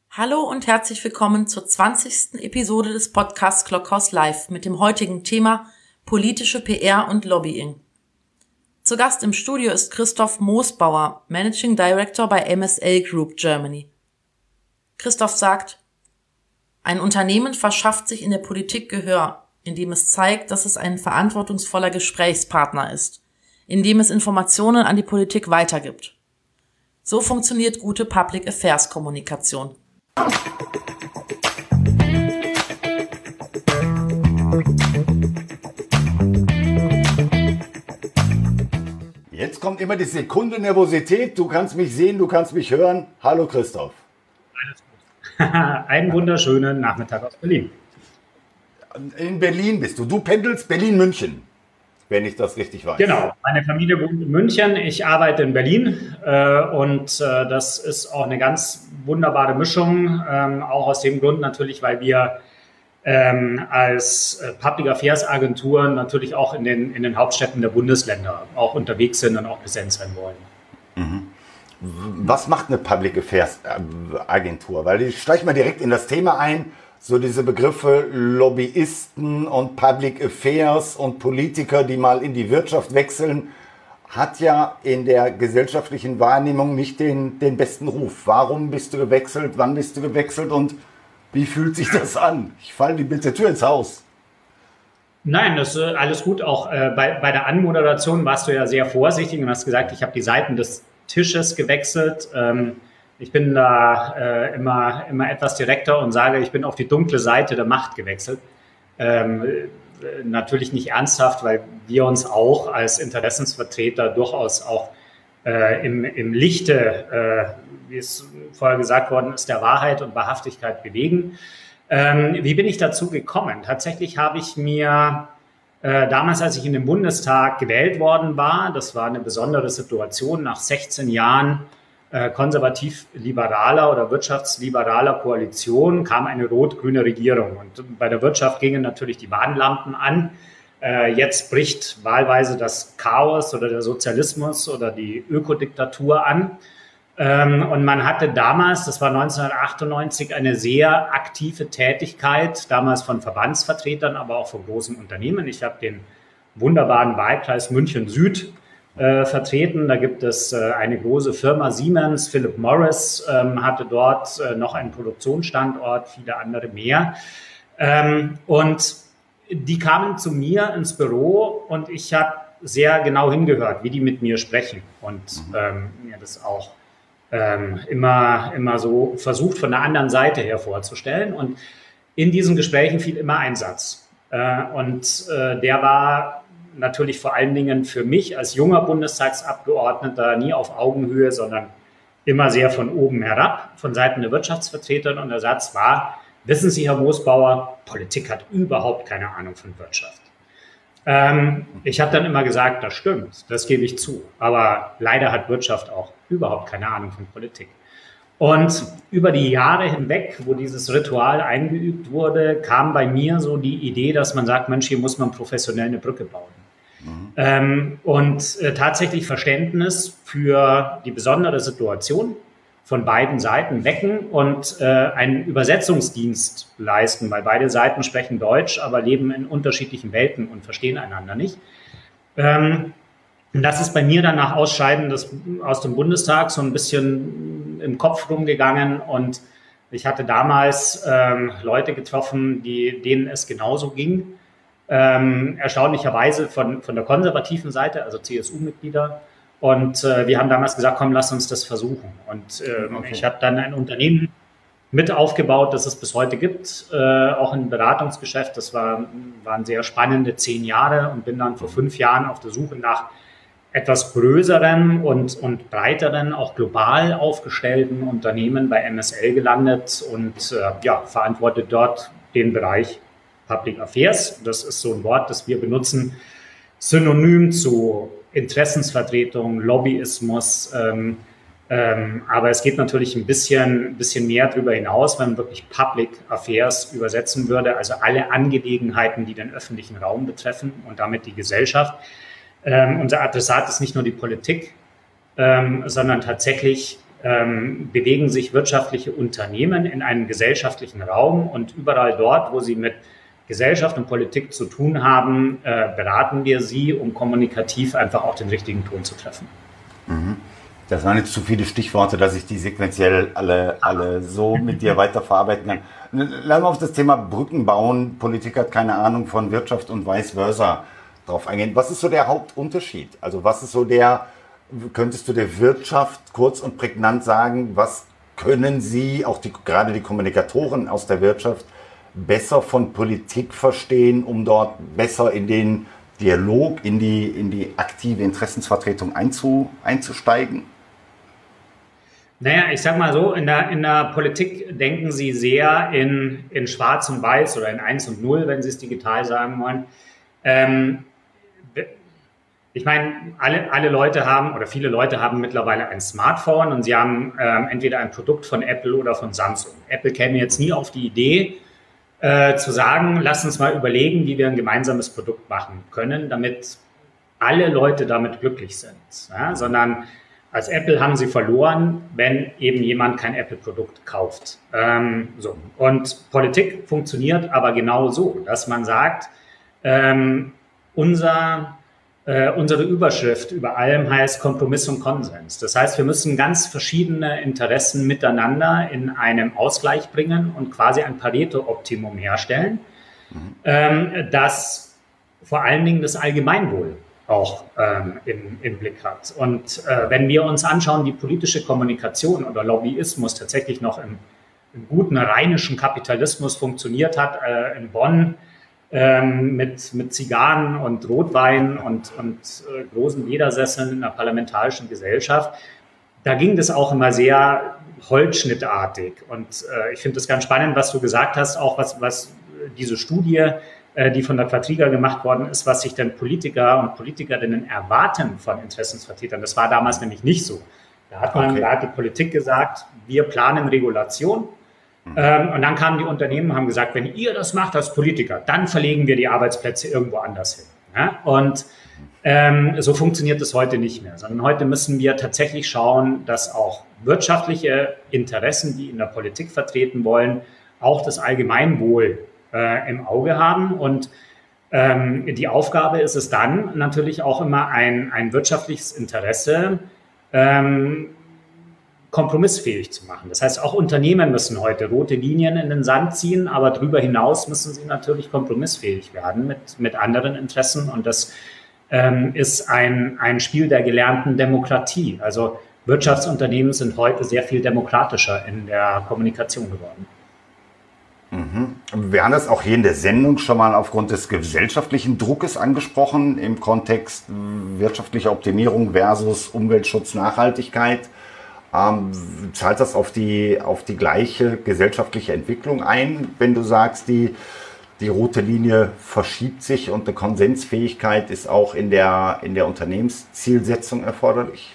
Hallo und herzlich willkommen zur 20. Episode des Podcasts Clockhouse Live mit dem heutigen Thema politische PR und Lobbying. Zu Gast im Studio ist Christoph Moosbauer, Managing Director bei MSL Group Germany. Christoph sagt: Ein Unternehmen verschafft sich in der Politik Gehör, indem es zeigt, dass es ein verantwortungsvoller Gesprächspartner ist, indem es Informationen an die Politik weitergibt. So funktioniert gute Public Affairs Kommunikation. Jetzt kommt immer die Sekunde Nervosität. Du kannst mich sehen, du kannst mich hören. Hallo Christoph. Alles gut. Einen wunderschönen Nachmittag aus Berlin. In Berlin bist du. Du pendelst Berlin-München, wenn ich das richtig weiß. Genau, meine Familie wohnt in München, ich arbeite in Berlin und das ist auch eine ganz wunderbare Mischung, auch aus dem Grund natürlich, weil wir als Public Affairs Agentur natürlich auch in den Hauptstädten der Bundesländer auch unterwegs sind und auch präsent sein wollen. Mhm. Was macht eine Public Affairs Agentur? Weil ich steige mal direkt in das Thema ein, so diese Begriffe Lobbyisten und Public Affairs und Politiker, die mal in die Wirtschaft wechseln, hat ja in der gesellschaftlichen Wahrnehmung nicht den besten Ruf. Warum bist du gewechselt? Wann bist du gewechselt? Und wie fühlt sich das an? Ich falle die bitte Tür ins Haus. Nein, das ist alles gut. Auch bei der Anmoderation warst du ja sehr vorsichtig und hast gesagt, ich habe die Seiten des Tisches gewechselt. Ich bin da immer etwas direkter und sage, ich bin auf die dunkle Seite der Macht gewechselt. Natürlich nicht ernsthaft, weil wir uns auch als Interessensvertreter durchaus auch im Lichte, wie es vorher gesagt worden ist, der Wahrheit und Wahrhaftigkeit bewegen. Wie bin ich dazu gekommen? Tatsächlich habe ich mir damals, als ich in den Bundestag gewählt worden war, das war eine besondere Situation, nach 16 Jahren konservativ-liberaler oder wirtschaftsliberaler Koalition kam eine rot-grüne Regierung. Und bei der Wirtschaft gingen natürlich die Warnlampen an. Jetzt bricht wahlweise das Chaos oder der Sozialismus oder die Ökodiktatur an. Und man hatte damals, das war 1998, eine sehr aktive Tätigkeit, damals von Verbandsvertretern, aber auch von großen Unternehmen. Ich habe den wunderbaren Wahlkreis München Süd vertreten. Da gibt es eine große Firma Siemens, Philip Morris hatte dort noch einen Produktionsstandort, viele andere mehr. Und die kamen zu mir ins Büro und ich habe sehr genau hingehört, wie die mit mir sprechen und mir das auch immer so versucht, von der anderen Seite her vorzustellen. Und in diesen Gesprächen fiel immer ein Satz. Der war natürlich vor allen Dingen für mich als junger Bundestagsabgeordneter nie auf Augenhöhe, sondern immer sehr von oben herab, von Seiten der Wirtschaftsvertreter. Und der Satz war: Wissen Sie, Herr Moosbauer, Politik hat überhaupt keine Ahnung von Wirtschaft. Ich habe dann immer gesagt, das stimmt, das gebe ich zu. Aber leider hat Wirtschaft auch überhaupt keine Ahnung von Politik. Und über die Jahre hinweg, wo dieses Ritual eingeübt wurde, kam bei mir so die Idee, dass man sagt, Mensch, hier muss man professionell eine Brücke bauen. Tatsächlich Verständnis für die besondere Situation von beiden Seiten wecken und einen Übersetzungsdienst leisten, weil beide Seiten sprechen Deutsch, aber leben in unterschiedlichen Welten und verstehen einander nicht. Und das ist bei mir dann nach Ausscheiden aus dem Bundestag so ein bisschen im Kopf rumgegangen und ich hatte damals Leute getroffen, denen es genauso ging. Erstaunlicherweise von der konservativen Seite, also CSU-Mitglieder. Und wir haben damals gesagt, komm, lass uns das versuchen. Und Ich habe dann ein Unternehmen mit aufgebaut, das es bis heute gibt, auch ein Beratungsgeschäft. Das waren sehr spannende 10 Jahre und bin dann vor 5 Jahren auf der Suche nach etwas größeren und breiteren, auch global aufgestellten Unternehmen bei MSL gelandet und verantwortet dort den Bereich Public Affairs. Das ist so ein Wort, das wir benutzen, synonym zu Interessensvertretung, Lobbyismus, aber es geht natürlich ein bisschen mehr darüber hinaus, wenn man wirklich Public Affairs übersetzen würde, also alle Angelegenheiten, die den öffentlichen Raum betreffen und damit die Gesellschaft. Unser Adressat ist nicht nur die Politik, sondern tatsächlich bewegen sich wirtschaftliche Unternehmen in einem gesellschaftlichen Raum und überall dort, wo sie mit Gesellschaft und Politik zu tun haben, beraten wir sie, um kommunikativ einfach auch den richtigen Ton zu treffen. Das waren jetzt zu viele Stichworte, dass ich die sequenziell alle so mit dir weiterverarbeiten kann. Lass mal auf das Thema Brücken bauen. Politik hat keine Ahnung von Wirtschaft und vice versa drauf eingehen. Was ist so der Hauptunterschied? Also was ist so könntest du der Wirtschaft kurz und prägnant sagen, was können Sie, auch gerade die Kommunikatoren aus der Wirtschaft, besser von Politik verstehen, um dort besser in den Dialog, in die aktive Interessensvertretung einzusteigen? Naja, ich sag mal so, in der Politik denken Sie sehr in Schwarz und Weiß oder in 1 und 0, wenn Sie es digital sagen wollen. Ich meine, alle Leute haben oder viele Leute haben mittlerweile ein Smartphone und sie haben entweder ein Produkt von Apple oder von Samsung. Apple käme jetzt nie auf die Idee, zu sagen, lass uns mal überlegen, wie wir ein gemeinsames Produkt machen können, damit alle Leute damit glücklich sind. Ja? Sondern als Apple haben sie verloren, wenn eben jemand kein Apple-Produkt kauft. So. Und Politik funktioniert aber genau so, dass man sagt, unsere Überschrift über allem heißt Kompromiss und Konsens. Das heißt, wir müssen ganz verschiedene Interessen miteinander in einem Ausgleich bringen und quasi ein Pareto-Optimum herstellen, das vor allen Dingen das Allgemeinwohl auch im Blick hat. Und wenn wir uns anschauen, wie politische Kommunikation oder Lobbyismus tatsächlich noch im guten rheinischen Kapitalismus funktioniert hat, in Bonn, mit Zigarren und Rotwein und großen Ledersesseln in einer parlamentarischen Gesellschaft. Da ging das auch immer sehr holzschnittartig. Und ich finde das ganz spannend, was du gesagt hast, auch was diese Studie, die von der Quadriga gemacht worden ist, was sich denn Politiker und Politikerinnen erwarten von Interessensvertretern. Das war damals nämlich nicht so. Da hat die Politik gesagt, wir planen Regulation. Und dann kamen die Unternehmen und haben gesagt, wenn ihr das macht als Politiker, dann verlegen wir die Arbeitsplätze irgendwo anders hin. Ja? Und so funktioniert es heute nicht mehr, sondern heute müssen wir tatsächlich schauen, dass auch wirtschaftliche Interessen, die in der Politik vertreten wollen, auch das Allgemeinwohl im Auge haben. Und die Aufgabe ist es dann natürlich auch immer ein wirtschaftliches Interesse, kompromissfähig zu machen. Das heißt, auch Unternehmen müssen heute rote Linien in den Sand ziehen, aber darüber hinaus müssen sie natürlich kompromissfähig werden mit anderen Interessen. Und das ist ein Spiel der gelernten Demokratie. Also Wirtschaftsunternehmen sind heute sehr viel demokratischer in der Kommunikation geworden. Wir haben das auch hier in der Sendung schon mal aufgrund des gesellschaftlichen Druckes angesprochen, im Kontext wirtschaftlicher Optimierung versus Umweltschutz, Nachhaltigkeit. Zahlt das auf die gleiche gesellschaftliche Entwicklung ein, wenn du sagst, die rote Linie verschiebt sich und eine Konsensfähigkeit ist auch in der Unternehmenszielsetzung erforderlich?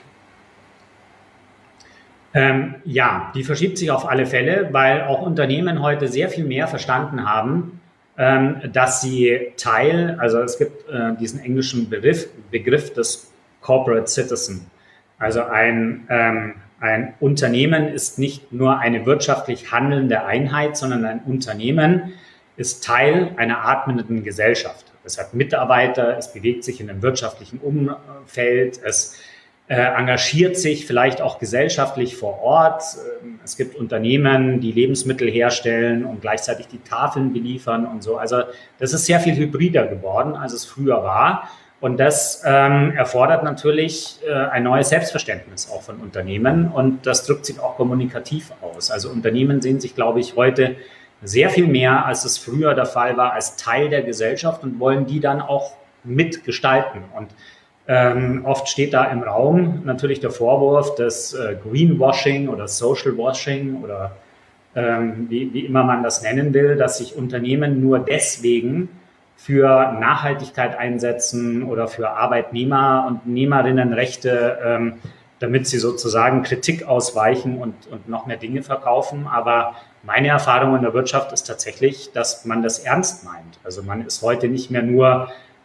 Ja, die verschiebt sich auf alle Fälle, weil auch Unternehmen heute sehr viel mehr verstanden haben, dass sie also es gibt diesen englischen Begriff des Corporate Citizen. Also ein Unternehmen ist nicht nur eine wirtschaftlich handelnde Einheit, sondern ein Unternehmen ist Teil einer atmenden Gesellschaft. Es hat Mitarbeiter, es bewegt sich in einem wirtschaftlichen Umfeld, es engagiert sich vielleicht auch gesellschaftlich vor Ort. Es gibt Unternehmen, die Lebensmittel herstellen und gleichzeitig die Tafeln beliefern und so. Also das ist sehr viel hybrider geworden, als es früher war. Und das erfordert natürlich ein neues Selbstverständnis auch von Unternehmen und das drückt sich auch kommunikativ aus. Also Unternehmen sehen sich, glaube ich, heute sehr viel mehr, als es früher der Fall war, als Teil der Gesellschaft und wollen die dann auch mitgestalten. Und oft steht da im Raum natürlich der Vorwurf des Greenwashing oder Social Washing oder wie immer man das nennen will, dass sich Unternehmen nur deswegen für Nachhaltigkeit einsetzen oder für Arbeitnehmer- und Nehmerinnenrechte, damit sie sozusagen Kritik ausweichen und noch mehr Dinge verkaufen. Aber meine Erfahrung in der Wirtschaft ist tatsächlich, dass man das ernst meint. Also man ist heute nicht mehr nur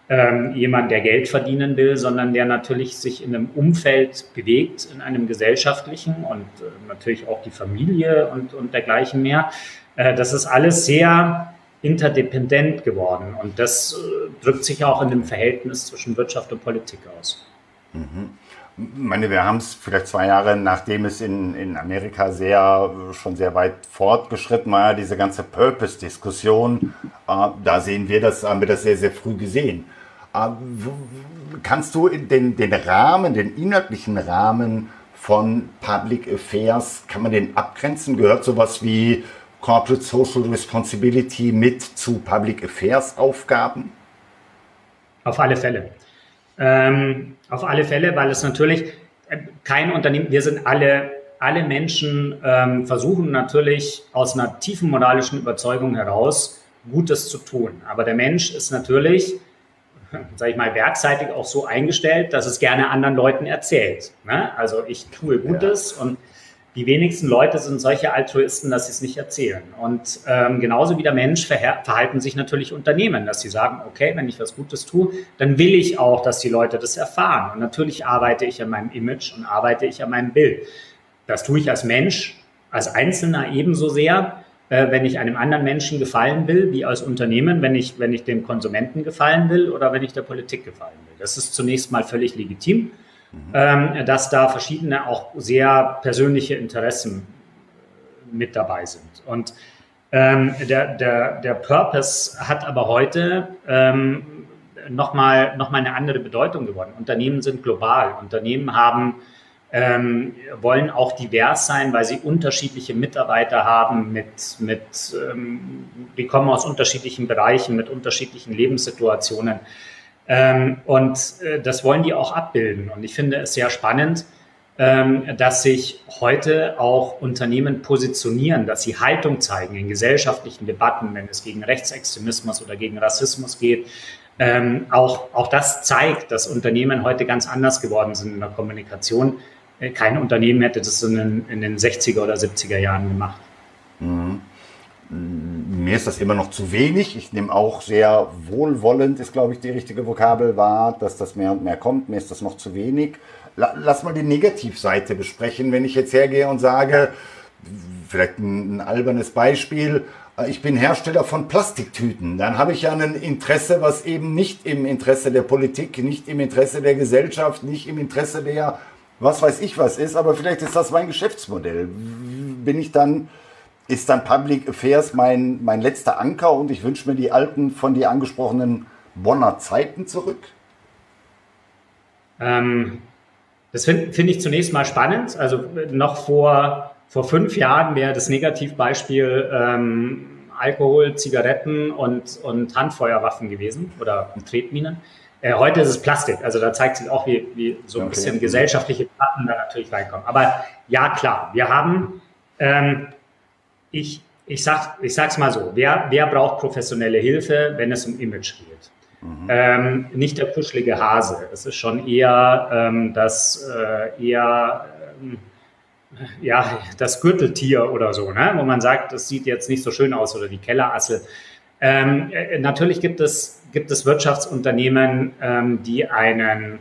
jemand, der Geld verdienen will, sondern der natürlich sich in einem Umfeld bewegt, in einem gesellschaftlichen und natürlich auch die Familie und dergleichen mehr. Das ist alles sehr interdependent geworden und das drückt sich auch in dem Verhältnis zwischen Wirtschaft und Politik aus. Ich meine, wir haben es vielleicht 2 Jahre, nachdem es in Amerika schon sehr weit fortgeschritten war, diese ganze Purpose-Diskussion, da haben wir das sehr, sehr früh gesehen. Kannst du den Rahmen, den inhaltlichen Rahmen von Public Affairs, kann man den abgrenzen? Gehört sowas wie Corporate Social Responsibility mit zu Public Affairs Aufgaben? Auf alle Fälle. Auf alle Fälle, weil es natürlich kein Unternehmen, wir sind alle Menschen versuchen natürlich aus einer tiefen moralischen Überzeugung heraus Gutes zu tun. Aber der Mensch ist natürlich, sage ich mal, werkseitig auch so eingestellt, dass es gerne anderen Leuten erzählt. Ne? Also ich tue Gutes und die wenigsten Leute sind solche Altruisten, dass sie es nicht erzählen. Und genauso wie der Mensch verhalten sich natürlich Unternehmen, dass sie sagen, okay, wenn ich was Gutes tue, dann will ich auch, dass die Leute das erfahren. Und natürlich arbeite ich an meinem Image und arbeite ich an meinem Bild. Das tue ich als Mensch, als Einzelner ebenso sehr, wenn ich einem anderen Menschen gefallen will, wie als Unternehmen, wenn ich dem Konsumenten gefallen will oder wenn ich der Politik gefallen will. Das ist zunächst mal völlig legitim. Dass da verschiedene auch sehr persönliche Interessen mit dabei sind. Und der Purpose hat aber heute noch mal eine andere Bedeutung geworden. Unternehmen sind global. Unternehmen wollen auch divers sein, weil sie unterschiedliche Mitarbeiter haben, die kommen aus unterschiedlichen Bereichen, mit unterschiedlichen Lebenssituationen. Und das wollen die auch abbilden. Und ich finde es sehr spannend, dass sich heute auch Unternehmen positionieren, dass sie Haltung zeigen in gesellschaftlichen Debatten, wenn es gegen Rechtsextremismus oder gegen Rassismus geht. Auch das zeigt, dass Unternehmen heute ganz anders geworden sind in der Kommunikation. Kein Unternehmen hätte das in den 60er oder 70er Jahren gemacht. Mhm. Mir ist das immer noch zu wenig. Ich nehme auch sehr wohlwollend, ist glaube ich die richtige Vokabel wahr, dass das mehr und mehr kommt. Mir ist das noch zu wenig. Lass mal die Negativseite besprechen. Wenn ich jetzt hergehe und sage, vielleicht ein albernes Beispiel, ich bin Hersteller von Plastiktüten, dann habe ich ja ein Interesse, was eben nicht im Interesse der Politik, nicht im Interesse der Gesellschaft, nicht im Interesse der, was weiß ich was ist, aber vielleicht ist das mein Geschäftsmodell. Ist dann Public Affairs mein letzter Anker und ich wünsche mir die alten, von dir angesprochenen Bonner Zeiten zurück? Das finde ich zunächst mal spannend. Also noch vor 5 Jahren wäre das Negativbeispiel Alkohol, Zigaretten und Handfeuerwaffen gewesen oder Tretminen. Heute ist es Plastik. Also da zeigt sich auch, wie so ein bisschen gesellschaftliche Debatten da natürlich reinkommen. Aber ja, klar, wir haben... Ich sag's mal so, wer braucht professionelle Hilfe, wenn es um Image geht? Nicht der kuschelige Hase. Es ist schon eher das Gürteltier oder so, ne? Wo man sagt, das sieht jetzt nicht so schön aus oder die Kellerassel. Natürlich gibt es Wirtschaftsunternehmen, die ein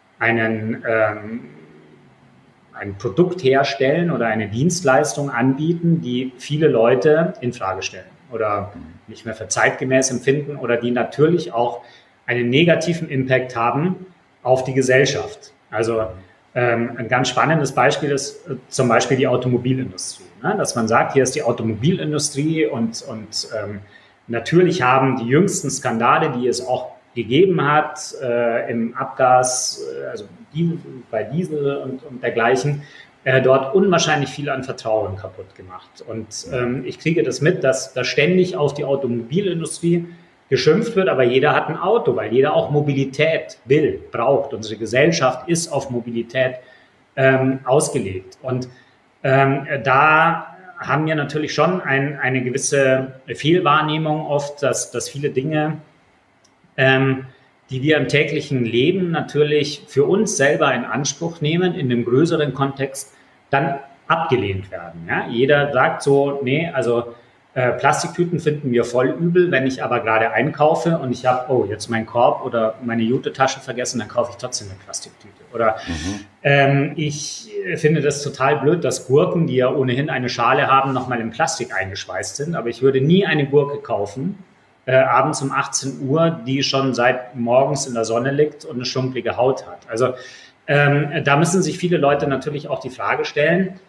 Produkt herstellen oder eine Dienstleistung anbieten, die viele Leute in Frage stellen oder nicht mehr für zeitgemäß empfinden oder die natürlich auch einen negativen Impact haben auf die Gesellschaft. Also ein ganz spannendes Beispiel ist zum Beispiel die Automobilindustrie, ne? Dass man sagt, hier ist die Automobilindustrie und natürlich haben die jüngsten Skandale, die es auch gegeben hat, im Abgas, also bei Diesel und dergleichen, dort unwahrscheinlich viel an Vertrauen kaputt gemacht. Und ich kriege das mit, dass da ständig auf die Automobilindustrie geschimpft wird, aber jeder hat ein Auto, weil jeder auch Mobilität braucht. Unsere Gesellschaft ist auf Mobilität ausgelegt. Und da haben wir natürlich schon eine gewisse Fehlwahrnehmung oft, dass viele Dinge, die wir im täglichen Leben natürlich für uns selber in Anspruch nehmen, in einem größeren Kontext dann abgelehnt werden. Ja? Jeder sagt so, nee, also Plastiktüten finden wir voll übel. Wenn ich aber gerade einkaufe und ich habe, jetzt meinen Korb oder meine Jute-Tasche vergessen, dann kaufe ich trotzdem eine Plastiktüte. Oder ich finde das total blöd, dass Gurken, die ja ohnehin eine Schale haben, nochmal in Plastik eingeschweißt sind. Aber ich würde nie eine Gurke kaufen, abends um 18 Uhr, die schon seit morgens in der Sonne liegt und eine schumpelige Haut hat. Also da müssen sich viele Leute natürlich auch die Frage stellen,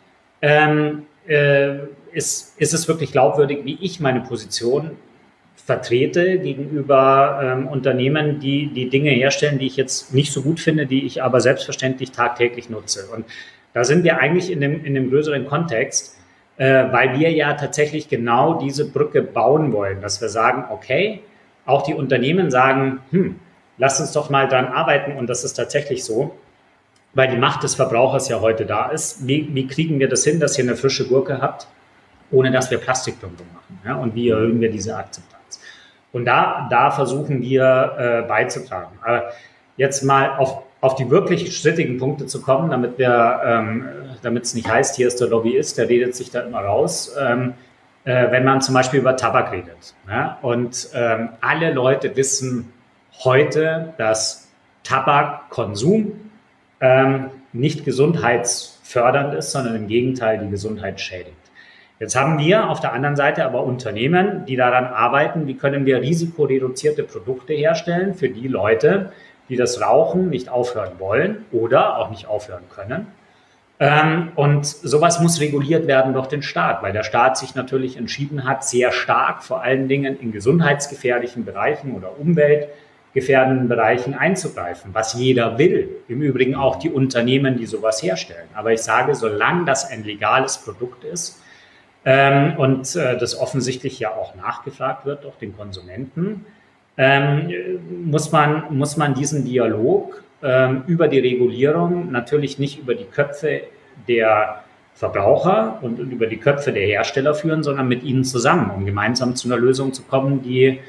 ist es wirklich glaubwürdig, wie ich meine Position vertrete gegenüber Unternehmen, die Dinge herstellen, die ich jetzt nicht so gut finde, die ich aber selbstverständlich tagtäglich nutze. Und da sind wir eigentlich in dem größeren Kontext, weil wir ja tatsächlich genau diese Brücke bauen wollen, dass wir sagen, okay, auch die Unternehmen sagen, lass uns doch mal dran arbeiten, und das ist tatsächlich so, weil die Macht des Verbrauchers ja heute da ist. Wie kriegen wir das hin, dass ihr eine frische Gurke habt, ohne dass wir Plastikdumping machen? Ja? Und wie erhöhen wir diese Akzeptanz? Und da versuchen wir beizutragen. Aber jetzt mal auf die wirklich strittigen Punkte zu kommen, damit es nicht heißt, hier ist der Lobbyist, der redet sich da immer raus. Wenn man zum Beispiel über Tabak redet. Ja? Und alle Leute wissen heute, dass Tabakkonsum nicht gesundheitsfördernd ist, sondern im Gegenteil die Gesundheit schädigt. Jetzt haben wir auf der anderen Seite aber Unternehmen, die daran arbeiten, wie können wir risikoreduzierte Produkte herstellen für die Leute, die das Rauchen nicht aufhören wollen oder auch nicht aufhören können. Und sowas muss reguliert werden durch den Staat, weil der Staat sich natürlich entschieden hat, sehr stark vor allen Dingen in gesundheitsgefährlichen Bereichen oder umweltgefährdenden Bereichen einzugreifen, was jeder will. Im Übrigen auch die Unternehmen, die sowas herstellen. Aber ich sage, solange das ein legales Produkt ist, und das offensichtlich ja auch nachgefragt wird durch den Konsumenten, muss man diesen Dialog über die Regulierung natürlich nicht über die Köpfe der Verbraucher und über die Köpfe der Hersteller führen, sondern mit ihnen zusammen, um gemeinsam zu einer Lösung zu kommen, die,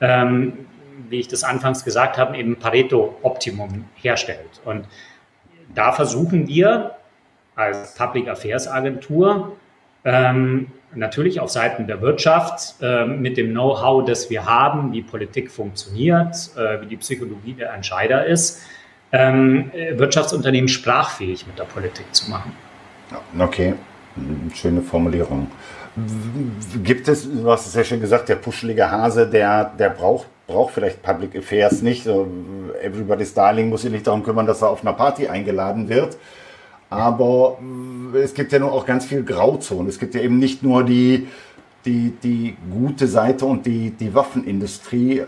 wie ich das anfangs gesagt habe, eben Pareto-Optimum herstellt. Und da versuchen wir als Public Affairs Agentur natürlich auf Seiten der Wirtschaft mit dem Know-how, das wir haben, wie Politik funktioniert, wie die Psychologie der Entscheider ist, Wirtschaftsunternehmen sprachfähig mit der Politik zu machen. Okay, schöne Formulierung. Gibt es, du hast es ja schon gesagt, der puschelige Hase, der braucht vielleicht Public Affairs nicht. So, Everybody's Darling muss sich nicht darum kümmern, dass er auf einer Party eingeladen wird. Aber es gibt ja nur auch ganz viel Grauzonen. Es gibt ja eben nicht nur die gute Seite und die Waffenindustrie,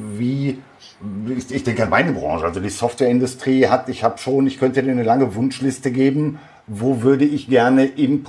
ich denke an meine Branche, also die Softwareindustrie ich könnte dir eine lange Wunschliste geben, wo würde ich gerne in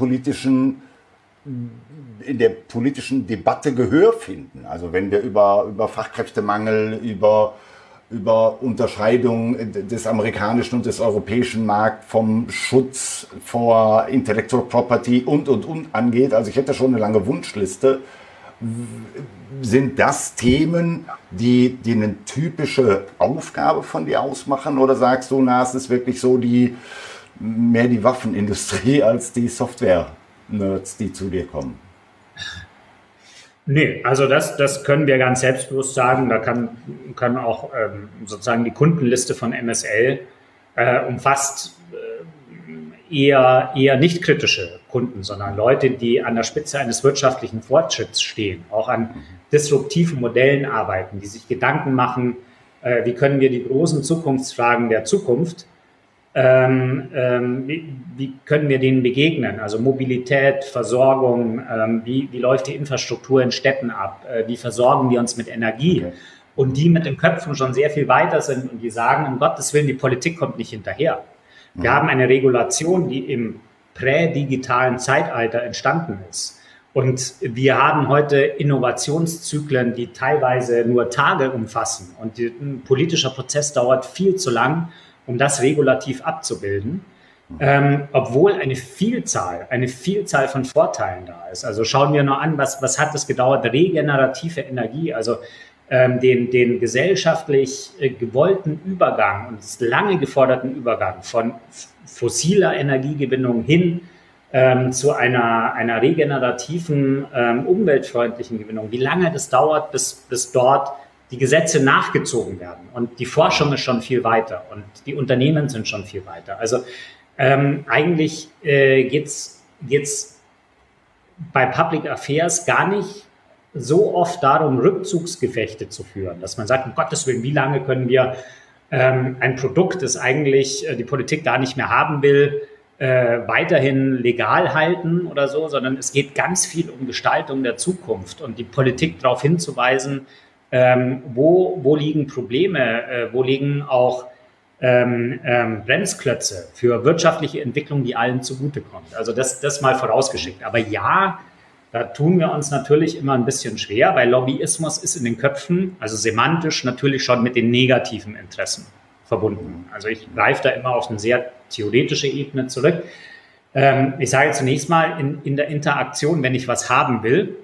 der politischen Debatte Gehör finden. Also wenn wir über Fachkräftemangel, über Unterscheidung des amerikanischen und des europäischen Markts, vom Schutz vor Intellectual Property und angeht. Also ich hätte schon eine lange Wunschliste. Sind das Themen, die eine typische Aufgabe von dir ausmachen? Oder sagst du, es ist wirklich so mehr die Waffenindustrie als die Software-Nerds, die zu dir kommen? Nee, also das können wir ganz selbstbewusst sagen. Da kann auch sozusagen die Kundenliste von MSL umfasst eher nicht kritische Kunden, sondern Leute, die an der Spitze eines wirtschaftlichen Fortschritts stehen, auch an disruptiven Modellen arbeiten, die sich Gedanken machen, wie können wir die großen Zukunftsfragen der Zukunft, wie können wir denen begegnen? Also Mobilität, Versorgung, wie läuft die Infrastruktur in Städten ab? Wie versorgen wir uns mit Energie? Okay. Und die mit den Köpfen schon sehr viel weiter sind und die sagen, um Gottes Willen, die Politik kommt nicht hinterher. Wir haben eine Regulation, die im prädigitalen Zeitalter entstanden ist. Und wir haben heute Innovationszyklen, die teilweise nur Tage umfassen. Und ein politischer Prozess dauert viel zu lang, um das regulativ abzubilden, obwohl eine Vielzahl von Vorteilen da ist. Also schauen wir nur an, was hat es gedauert? Regenerative Energie, also den gesellschaftlich gewollten Übergang und lange geforderten Übergang von fossiler Energiegewinnung hin zu einer regenerativen, umweltfreundlichen Gewinnung, wie lange das dauert, bis dort die Gesetze nachgezogen werden. Und die Forschung ist schon viel weiter und die Unternehmen sind schon viel weiter. Also eigentlich geht's bei Public Affairs gar nicht so oft darum, Rückzugsgefechte zu führen, dass man sagt, um Gottes Willen, wie lange können wir ein Produkt, das eigentlich die Politik gar nicht mehr haben will, weiterhin legal halten oder so, sondern es geht ganz viel um Gestaltung der Zukunft und die Politik darauf hinzuweisen, wo liegen Probleme, wo liegen auch Bremsklötze für wirtschaftliche Entwicklung, die allen zugutekommt. Also das mal vorausgeschickt. Aber ja, da tun wir uns natürlich immer ein bisschen schwer, weil Lobbyismus ist in den Köpfen, also semantisch natürlich schon mit den negativen Interessen verbunden. Also ich greife da immer auf eine sehr theoretische Ebene zurück. Ich sage zunächst mal in der Interaktion, wenn ich was haben will,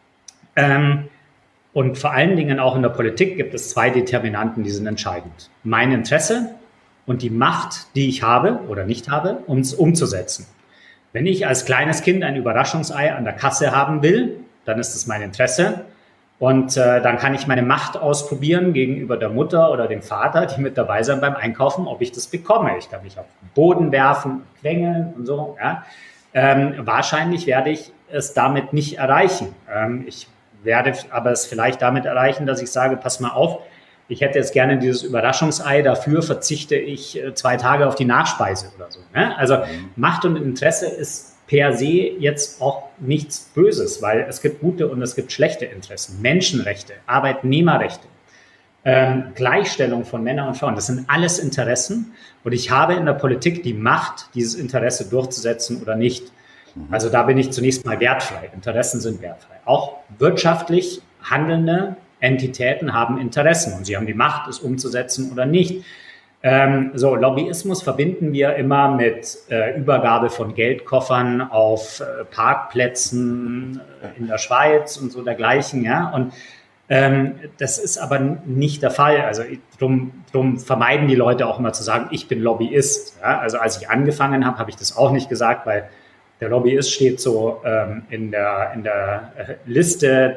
und vor allen Dingen auch in der Politik gibt es 2 Determinanten, die sind entscheidend. Mein Interesse und die Macht, die ich habe oder nicht habe, um es umzusetzen. Wenn ich als kleines Kind ein Überraschungsei an der Kasse haben will, dann ist es mein Interesse. Und dann kann ich meine Macht ausprobieren gegenüber der Mutter oder dem Vater, die mit dabei sind beim Einkaufen, ob ich das bekomme. Ich kann mich auf den Boden werfen, quengeln und so. Ja. Wahrscheinlich werde ich es damit nicht erreichen. Ich werde aber es vielleicht damit erreichen, dass ich sage, pass mal auf, ich hätte jetzt gerne dieses Überraschungsei, dafür verzichte ich 2 Tage auf die Nachspeise oder so. Ne? Also Macht und Interesse ist per se jetzt auch nichts Böses, weil es gibt gute und es gibt schlechte Interessen. Menschenrechte, Arbeitnehmerrechte, Gleichstellung von Männern und Frauen, das sind alles Interessen und ich habe in der Politik die Macht, dieses Interesse durchzusetzen oder nicht. Also da bin ich zunächst mal wertfrei. Interessen sind wertfrei. Auch wirtschaftlich handelnde Entitäten haben Interessen und sie haben die Macht, es umzusetzen oder nicht. Lobbyismus verbinden wir immer mit Übergabe von Geldkoffern auf Parkplätzen in der Schweiz und so dergleichen. Ja? Und das ist aber nicht der Fall. Also drum vermeiden die Leute auch immer zu sagen, ich bin Lobbyist. Ja? Also als ich angefangen habe, habe ich das auch nicht gesagt, weil der Lobbyist steht so in der Liste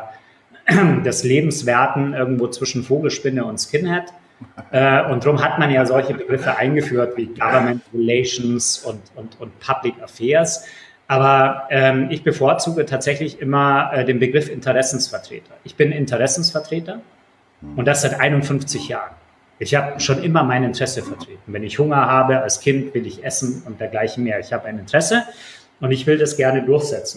des Lebenswerten irgendwo zwischen Vogelspinne und Skinhead. Und darum hat man ja solche Begriffe eingeführt wie Government Relations und Public Affairs. Aber ich bevorzuge tatsächlich immer den Begriff Interessensvertreter. Ich bin Interessensvertreter und das seit 51 Jahren. Ich habe schon immer mein Interesse vertreten. Wenn ich Hunger habe, als Kind will ich essen und dergleichen mehr. Ich habe ein Interesse und ich will das gerne durchsetzen.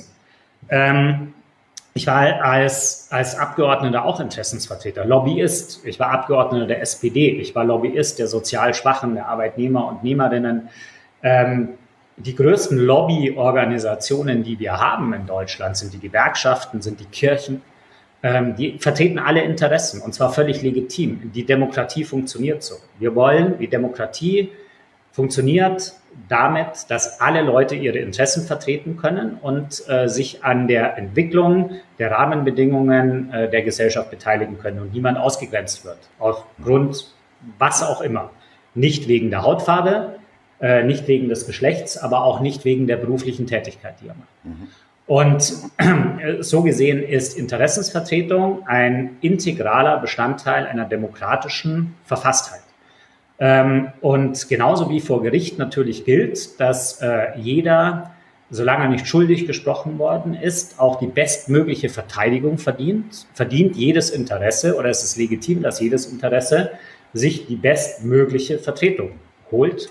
Ich war als Abgeordneter auch Interessensvertreter, Lobbyist. Ich war Abgeordneter der SPD. Ich war Lobbyist der sozial Schwachen, der Arbeitnehmer und Nehmerinnen. Die größten Lobbyorganisationen, die wir haben in Deutschland, sind die Gewerkschaften, sind die Kirchen. Die vertreten alle Interessen und zwar völlig legitim. Die Demokratie funktioniert so. Wir wollen, die Demokratie funktioniert damit, dass alle Leute ihre Interessen vertreten können und sich an der Entwicklung der Rahmenbedingungen der Gesellschaft beteiligen können und niemand ausgegrenzt wird, aufgrund was auch immer. Nicht wegen der Hautfarbe, nicht wegen des Geschlechts, aber auch nicht wegen der beruflichen Tätigkeit, die er macht. Und so gesehen ist Interessensvertretung ein integraler Bestandteil einer demokratischen Verfasstheit. Und genauso wie vor Gericht natürlich gilt, dass jeder, solange er nicht schuldig gesprochen worden ist, auch die bestmögliche Verteidigung verdient jedes Interesse oder es ist legitim, dass jedes Interesse sich die bestmögliche Vertretung holt.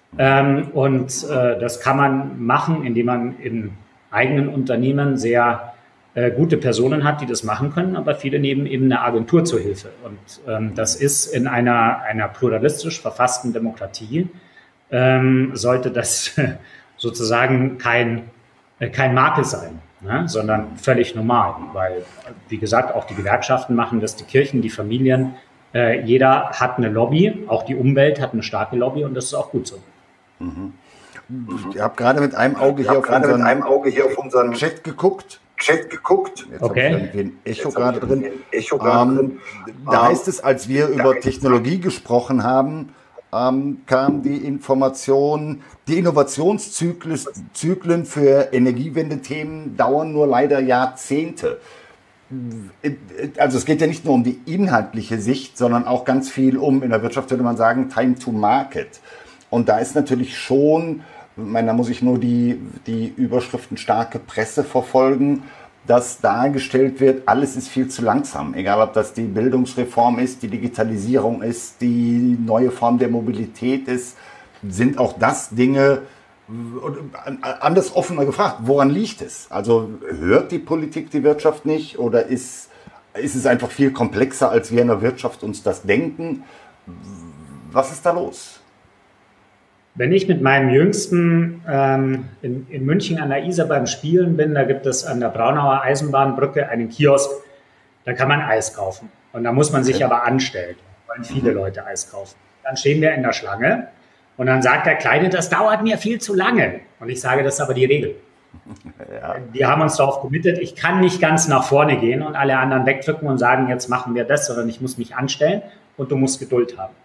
Das kann man machen, indem man in eigenen Unternehmen sehr gute Personen hat, die das machen können, aber viele nehmen eben eine Agentur zur Hilfe. Und das ist in einer pluralistisch verfassten Demokratie, sollte das sozusagen kein Makel sein, ne? Sondern völlig normal, weil, wie gesagt, auch die Gewerkschaften machen das, die Kirchen, die Familien, jeder hat eine Lobby, auch die Umwelt hat eine starke Lobby und das ist auch gut so. Ich habe gerade mit einem Auge hier auf unseren Chat geguckt. Jetzt okay. habe ich irgendwie ein Echo gerade drin. Da heißt es, als wir über Technologie gesprochen haben, kam die Information, die Innovationszyklen für Energiewende-Themen dauern nur leider Jahrzehnte. Also es geht ja nicht nur um die inhaltliche Sicht, sondern auch ganz viel in der Wirtschaft würde man sagen, Time to Market. Und da ist natürlich schon, da muss ich nur die Überschriften starke Presse verfolgen, dass dargestellt wird, alles ist viel zu langsam. Egal, ob das die Bildungsreform ist, die Digitalisierung ist, die neue Form der Mobilität ist, sind auch das Dinge, anders offener gefragt, woran liegt es? Also hört die Politik die Wirtschaft nicht oder ist es einfach viel komplexer, als wir in der Wirtschaft uns das denken? Was ist da los? Wenn ich mit meinem Jüngsten in München an der Isar beim Spielen bin, da gibt es an der Braunauer Eisenbahnbrücke einen Kiosk, da kann man Eis kaufen. Und da muss man sich aber anstellen, weil viele Leute Eis kaufen. Dann stehen wir in der Schlange und dann sagt der Kleine, das dauert mir viel zu lange. Und ich sage, das ist aber die Regel. Ja. Wir haben uns darauf committed, ich kann nicht ganz nach vorne gehen und alle anderen wegdrücken und sagen, jetzt machen wir das, sondern ich muss mich anstellen und du musst Geduld haben.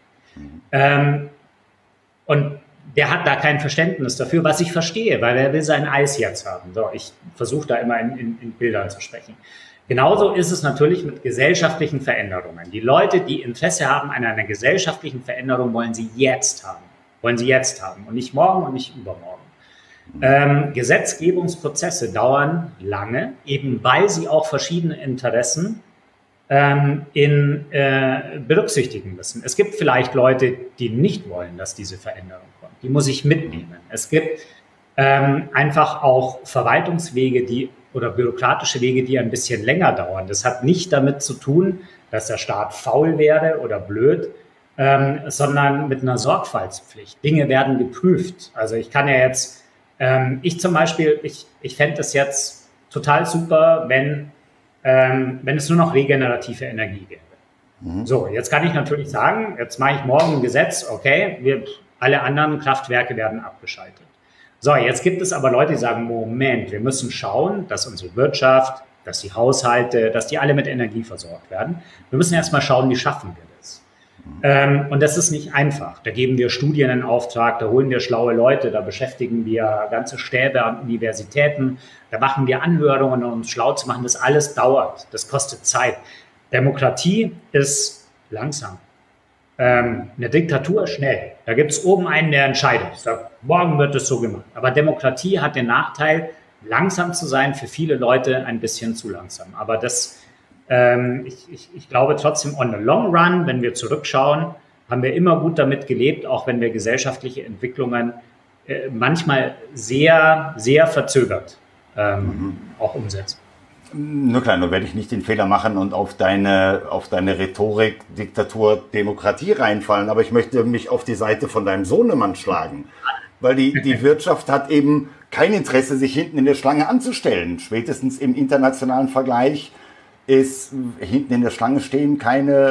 Und der hat da kein Verständnis dafür, was ich verstehe, weil er will sein Eis jetzt haben. So, ich versuche da immer in Bildern zu sprechen. Genauso ist es natürlich mit gesellschaftlichen Veränderungen. Die Leute, die Interesse haben an einer gesellschaftlichen Veränderung, wollen sie jetzt haben. Und nicht morgen und nicht übermorgen. Gesetzgebungsprozesse dauern lange, eben weil sie auch verschiedene Interessen berücksichtigen müssen. Es gibt vielleicht Leute, die nicht wollen, dass diese Veränderung kommt. Die muss ich mitnehmen. Es gibt einfach auch Verwaltungswege oder bürokratische Wege, die ein bisschen länger dauern. Das hat nicht damit zu tun, dass der Staat faul wäre oder blöd, sondern mit einer Sorgfaltspflicht. Dinge werden geprüft. Also ich kann ja jetzt, ich zum Beispiel, ich fände es jetzt total super, wenn es nur noch regenerative Energie gäbe. So, jetzt kann ich natürlich sagen, jetzt mache ich morgen ein Gesetz, okay, alle anderen Kraftwerke werden abgeschaltet. So, jetzt gibt es aber Leute, die sagen, Moment, wir müssen schauen, dass unsere Wirtschaft, dass die Haushalte, dass die alle mit Energie versorgt werden. Wir müssen erstmal schauen, wie schaffen wir das. Und das ist nicht einfach. Da geben wir Studien in Auftrag, da holen wir schlaue Leute, da beschäftigen wir ganze Stäbe an Universitäten, da machen wir Anhörungen, um uns schlau zu machen. Das alles dauert, das kostet Zeit. Demokratie ist langsam. Eine Diktatur schnell. Da gibt es oben einen, der entscheidet. Sagt, morgen wird es so gemacht. Aber Demokratie hat den Nachteil, langsam zu sein, für viele Leute ein bisschen zu langsam. Aber ich glaube trotzdem, on the long run, wenn wir zurückschauen, haben wir immer gut damit gelebt, auch wenn wir gesellschaftliche Entwicklungen manchmal sehr, sehr verzögert auch umsetzen. Nur klar, nur werde ich nicht den Fehler machen und auf deine Rhetorik, Diktatur, Demokratie reinfallen, aber ich möchte mich auf die Seite von deinem Sohnemann schlagen. Weil die Wirtschaft hat eben kein Interesse, sich hinten in der Schlange anzustellen. Spätestens im internationalen Vergleich ist hinten in der Schlange stehen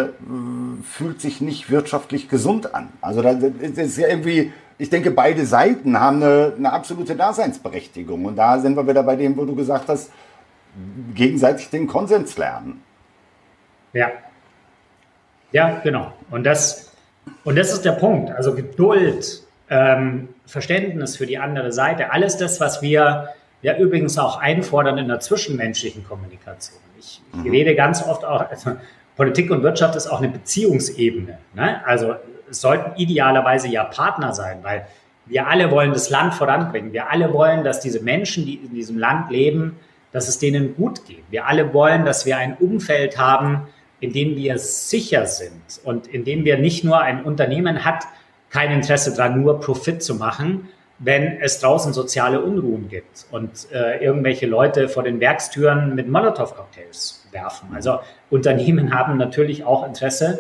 fühlt sich nicht wirtschaftlich gesund an. Also das ist ja irgendwie, ich denke, beide Seiten haben eine absolute Daseinsberechtigung. Und da sind wir wieder bei dem, wo du gesagt hast, gegenseitig den Konsens lernen. Ja. Ja, genau. Und das ist der Punkt. Also Geduld, Verständnis für die andere Seite, alles das, was wir ja übrigens auch einfordern in der zwischenmenschlichen Kommunikation. Ich rede ganz oft auch, also Politik und Wirtschaft ist auch eine Beziehungsebene. Ne? Also es sollten idealerweise ja Partner sein, weil wir alle wollen das Land voranbringen. Wir alle wollen, dass diese Menschen, die in diesem Land leben, dass es denen gut geht. Wir alle wollen, dass wir ein Umfeld haben, in dem wir sicher sind und in dem wir nicht nur ein Unternehmen hat, kein Interesse daran, nur Profit zu machen, wenn es draußen soziale Unruhen gibt und irgendwelche Leute vor den Werkstüren mit Molotow-Cocktails werfen. Also Unternehmen haben natürlich auch Interesse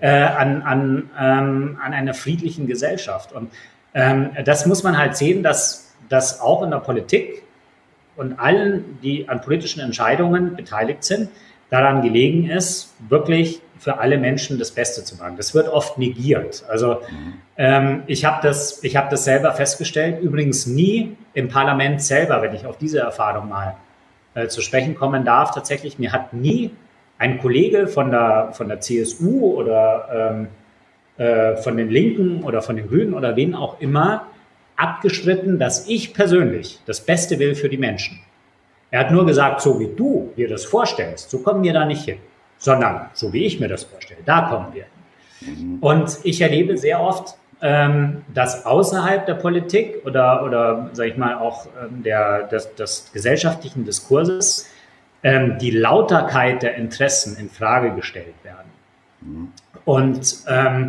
an einer friedlichen Gesellschaft. Und das muss man halt sehen, dass auch in der Politik und allen, die an politischen Entscheidungen beteiligt sind, daran gelegen ist, wirklich für alle Menschen das Beste zu machen. Das wird oft negiert. Also ich habe das selber festgestellt, übrigens nie im Parlament selber, wenn ich auf diese Erfahrung mal zu sprechen kommen darf. Tatsächlich, mir hat nie ein Kollege von der CSU oder von den Linken oder von den Grünen oder wen auch immer abgestritten, dass ich persönlich das Beste will für die Menschen. Er hat nur gesagt, so wie du dir das vorstellst, so kommen wir da nicht hin, sondern so wie ich mir das vorstelle, da kommen wir hin. Und ich erlebe sehr oft, dass außerhalb der Politik oder sage ich mal auch des gesellschaftlichen Diskurses die Lauterkeit der Interessen in Frage gestellt werden. Und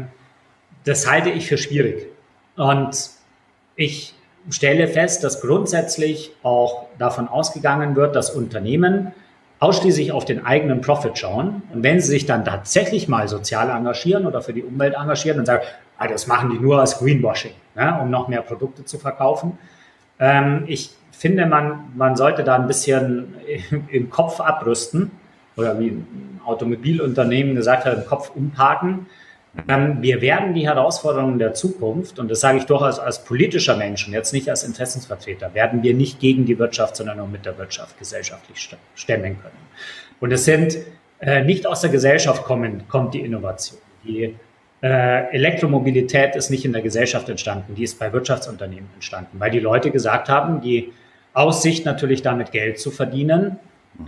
das halte ich für schwierig. Und ich stelle fest, dass grundsätzlich auch davon ausgegangen wird, dass Unternehmen ausschließlich auf den eigenen Profit schauen. Und wenn sie sich dann tatsächlich mal sozial engagieren oder für die Umwelt engagieren und sagen, das machen die nur als Greenwashing, ne, um noch mehr Produkte zu verkaufen. Ich finde, man sollte da ein bisschen im Kopf abrüsten oder wie ein Automobilunternehmen gesagt hat, im Kopf umparken. Wir werden die Herausforderungen der Zukunft, und das sage ich durchaus als politischer Mensch und jetzt nicht als Interessensvertreter, werden wir nicht gegen die Wirtschaft, sondern nur mit der Wirtschaft gesellschaftlich stemmen können. Und es sind nicht aus der Gesellschaft kommt die Innovation. Die Elektromobilität ist nicht in der Gesellschaft entstanden, die ist bei Wirtschaftsunternehmen entstanden, weil die Leute gesagt haben, die Aussicht natürlich damit Geld zu verdienen,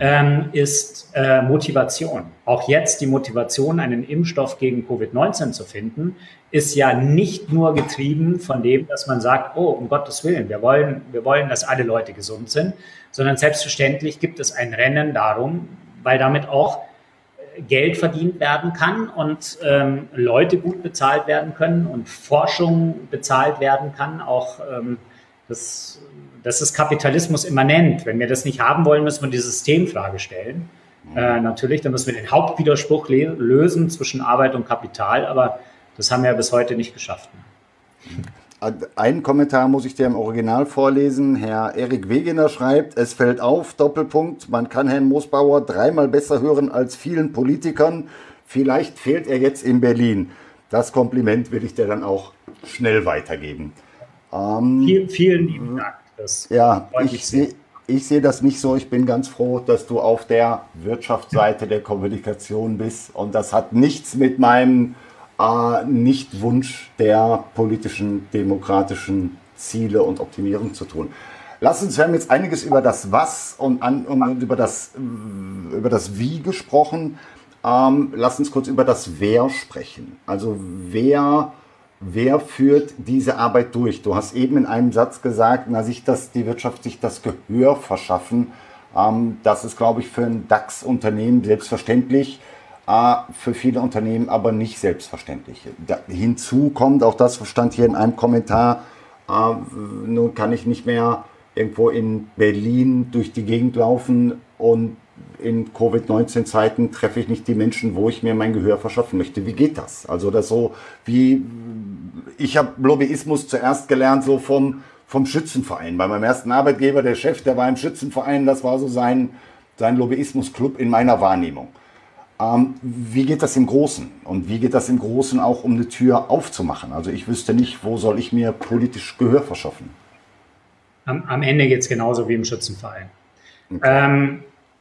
ist Motivation. Auch jetzt die Motivation, einen Impfstoff gegen Covid-19 zu finden, ist ja nicht nur getrieben von dem, dass man sagt, oh, um Gottes Willen, wir wollen, dass alle Leute gesund sind, sondern selbstverständlich gibt es ein Rennen darum, weil damit auch Geld verdient werden kann und Leute gut bezahlt werden können und Forschung bezahlt werden kann. Auch das ist Kapitalismus immanent. Wenn wir das nicht haben wollen, müssen wir die Systemfrage stellen. Natürlich, dann müssen wir den Hauptwiderspruch lösen zwischen Arbeit und Kapital, aber das haben wir bis heute nicht geschafft. Einen Kommentar muss ich dir im Original vorlesen. Herr Erik Wegener schreibt, es fällt auf, Doppelpunkt, man kann Herrn Moosbauer dreimal besser hören als vielen Politikern. Vielleicht fehlt er jetzt in Berlin. Das Kompliment will ich dir dann auch schnell weitergeben. Vielen lieben Dank. Ich sehe das nicht so. Ich bin ganz froh, dass du auf der Wirtschaftsseite der Kommunikation bist. Und das hat nichts mit meinem Nicht-Wunsch der politischen, demokratischen Ziele und Optimierung zu tun. Wir haben jetzt einiges über das Was und über das Wie gesprochen. Lass uns kurz über das Wer sprechen. Also Wer führt diese Arbeit durch? Du hast eben in einem Satz gesagt, die Wirtschaft sich das Gehör verschaffen. Das ist, glaube ich, für ein DAX-Unternehmen selbstverständlich, für viele Unternehmen aber nicht selbstverständlich. Hinzu kommt, auch das stand hier in einem Kommentar, nun kann ich nicht mehr irgendwo in Berlin durch die Gegend laufen und in Covid-19-Zeiten treffe ich nicht die Menschen, wo ich mir mein Gehör verschaffen möchte. Wie geht das? Also das so wie, ich habe Lobbyismus zuerst gelernt so vom Schützenverein. Bei meinem ersten Arbeitgeber, der Chef, der war im Schützenverein, das war so sein Lobbyismus-Club in meiner Wahrnehmung. Wie geht das im Großen? Und wie geht das im Großen auch, um eine Tür aufzumachen? Also ich wüsste nicht, wo soll ich mir politisch Gehör verschaffen? Am Ende geht es genauso wie im Schützenverein. Okay.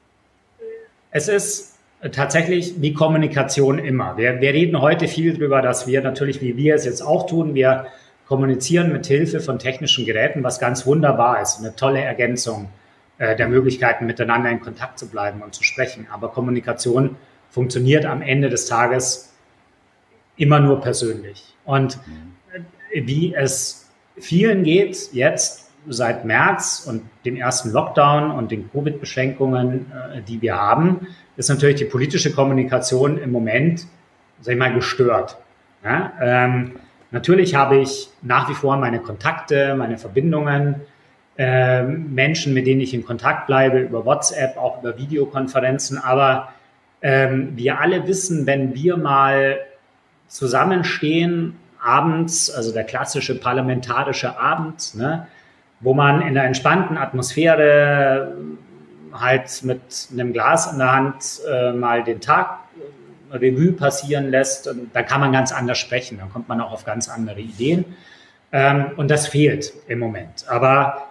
Es ist tatsächlich wie Kommunikation immer. Wir reden heute viel darüber, dass wir natürlich, wie wir es jetzt auch tun, wir kommunizieren mit Hilfe von technischen Geräten, was ganz wunderbar ist, eine tolle Ergänzung der Möglichkeiten, miteinander in Kontakt zu bleiben und zu sprechen. Aber Kommunikation funktioniert am Ende des Tages immer nur persönlich. Und wie es vielen geht jetzt seit März und dem ersten Lockdown und den Covid-Beschränkungen, die wir haben, ist natürlich die politische Kommunikation im Moment, sag ich mal, gestört. Ja? Natürlich habe ich nach wie vor meine Kontakte, meine Verbindungen, Menschen, mit denen ich in Kontakt bleibe, über WhatsApp, auch über Videokonferenzen, aber wir alle wissen, wenn wir mal zusammenstehen, abends, also der klassische parlamentarische Abend, ne, wo man in einer entspannten Atmosphäre halt mit einem Glas in der Hand mal den Tag Revue passieren lässt, und da kann man ganz anders sprechen, dann kommt man auch auf ganz andere Ideen und das fehlt im Moment. Aber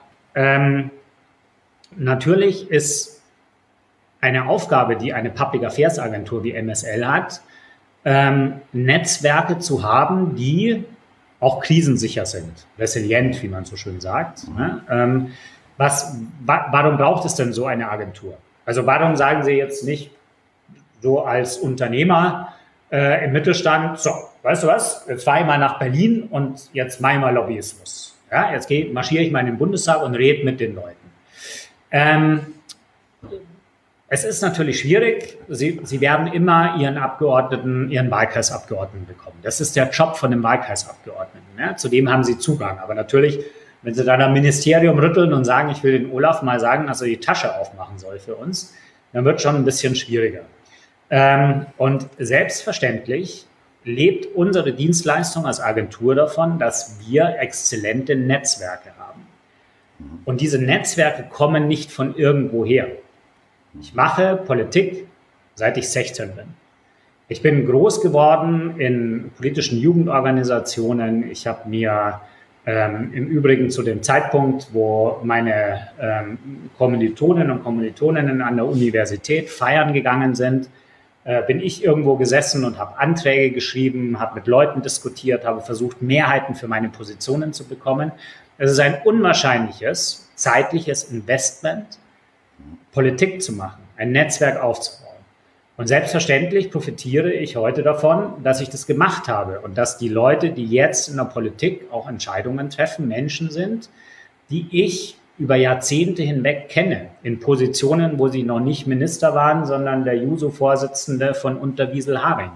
natürlich ist eine Aufgabe, die eine Public Affairs Agentur wie MSL hat, Netzwerke zu haben, die auch krisensicher sind, resilient, wie man so schön sagt. Ne? Warum braucht es denn so eine Agentur? Also warum sagen Sie jetzt nicht so als Unternehmer im Mittelstand, so, weißt du was, jetzt fahre ich mal nach Berlin und jetzt mache ich mal Lobbyismus. Ja, jetzt marschiere ich mal in den Bundestag und rede mit den Leuten. Es ist natürlich schwierig. Sie werden immer Ihren Wahlkreisabgeordneten bekommen. Das ist der Job von dem Wahlkreisabgeordneten. Ja? Zu dem haben Sie Zugang. Aber natürlich, wenn Sie dann am Ministerium rütteln und sagen, ich will den Olaf mal sagen, dass er die Tasche aufmachen soll für uns, dann wird es schon ein bisschen schwieriger. Und selbstverständlich lebt unsere Dienstleistung als Agentur davon, dass wir exzellente Netzwerke haben. Und diese Netzwerke kommen nicht von irgendwoher. Ich mache Politik, seit ich 16 bin. Ich bin groß geworden in politischen Jugendorganisationen. Ich habe mir im Übrigen zu dem Zeitpunkt, wo meine Kommilitoninnen und Kommilitoninnen an der Universität feiern gegangen sind, bin ich irgendwo gesessen und habe Anträge geschrieben, habe mit Leuten diskutiert, habe versucht, Mehrheiten für meine Positionen zu bekommen. Es ist ein unwahrscheinliches zeitliches Investment, Politik zu machen, ein Netzwerk aufzubauen. Und selbstverständlich profitiere ich heute davon, dass ich das gemacht habe und dass die Leute, die jetzt in der Politik auch Entscheidungen treffen, Menschen sind, die ich über Jahrzehnte hinweg kenne, in Positionen, wo sie noch nicht Minister waren, sondern der JUSO-Vorsitzende von Unterwiesel-Haring.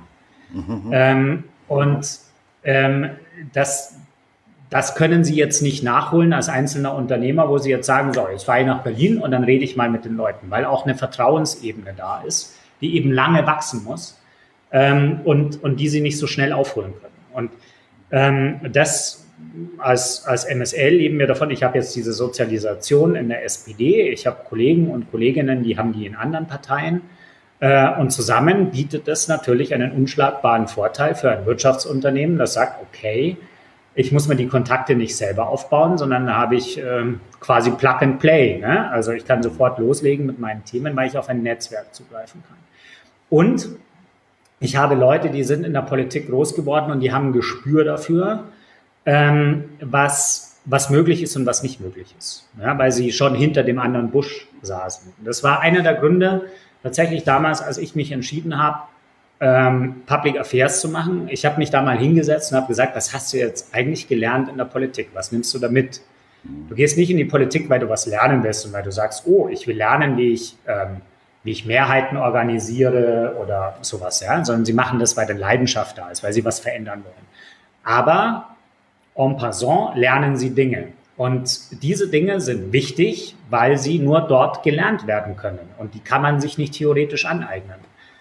Das können Sie jetzt nicht nachholen als einzelner Unternehmer, wo Sie jetzt sagen, so, jetzt fahre ich nach Berlin und dann rede ich mal mit den Leuten, weil auch eine Vertrauensebene da ist, die eben lange wachsen muss und die Sie nicht so schnell aufholen können. Und das als MSL leben wir davon. Ich habe jetzt diese Sozialisation in der SPD. Ich habe Kollegen und Kolleginnen, die haben die in anderen Parteien. Und zusammen bietet es natürlich einen unschlagbaren Vorteil für ein Wirtschaftsunternehmen, das sagt, okay, ich muss mir die Kontakte nicht selber aufbauen, sondern da habe ich quasi Plug and Play. Ne? Also ich kann sofort loslegen mit meinen Themen, weil ich auf ein Netzwerk zugreifen kann. Und ich habe Leute, die sind in der Politik groß geworden und die haben ein Gespür dafür, was möglich ist und was nicht möglich ist, ja, weil sie schon hinter dem anderen Busch saßen. Das war einer der Gründe tatsächlich damals, als ich mich entschieden habe, Public Affairs zu machen. Ich habe mich da mal hingesetzt und habe gesagt, was hast du jetzt eigentlich gelernt in der Politik? Was nimmst du da mit? Du gehst nicht in die Politik, weil du was lernen willst und weil du sagst, oh, ich will lernen, wie ich Mehrheiten organisiere oder sowas, ja, sondern sie machen das, weil eine Leidenschaft da ist, weil sie was verändern wollen. Aber en passant lernen sie Dinge. Und diese Dinge sind wichtig, weil sie nur dort gelernt werden können. Und die kann man sich nicht theoretisch aneignen.